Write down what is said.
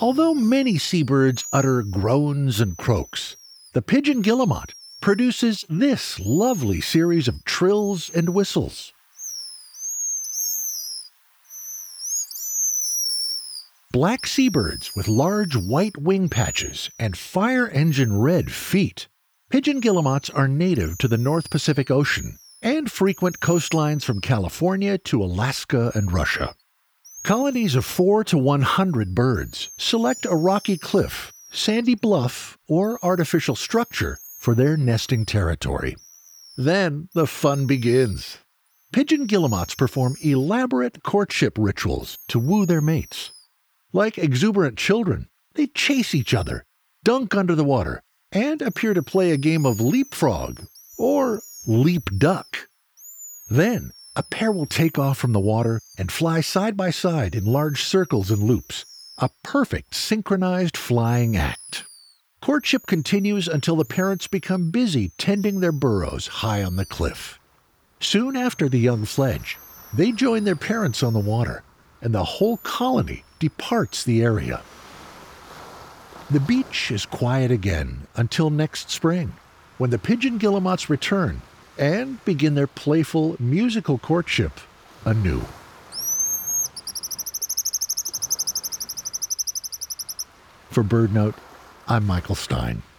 Although many seabirds utter groans and croaks, the pigeon guillemot produces this lovely series of trills and whistles. Black seabirds with large white wing patches and fire engine red feet. Pigeon guillemots are native to the North Pacific Ocean and frequent coastlines from California to Alaska and Russia. Colonies of 4 to 100 birds select a rocky cliff, sandy bluff, or artificial structure for their nesting territory. Then the fun begins. Pigeon guillemots perform elaborate courtship rituals to woo their mates. Like exuberant children, they chase each other, dunk under the water, and appear to play a game of leapfrog or leap duck. Then, a pair will take off from the water and fly side by side in large circles and loops, a perfect synchronized flying act. Courtship continues until the parents become busy tending their burrows high on the cliff. Soon after the young fledge, they join their parents on the water, and the whole colony departs the area. The beach is quiet again until next spring, when the pigeon guillemots return and begin their playful musical courtship anew. For BirdNote, I'm Michael Stein.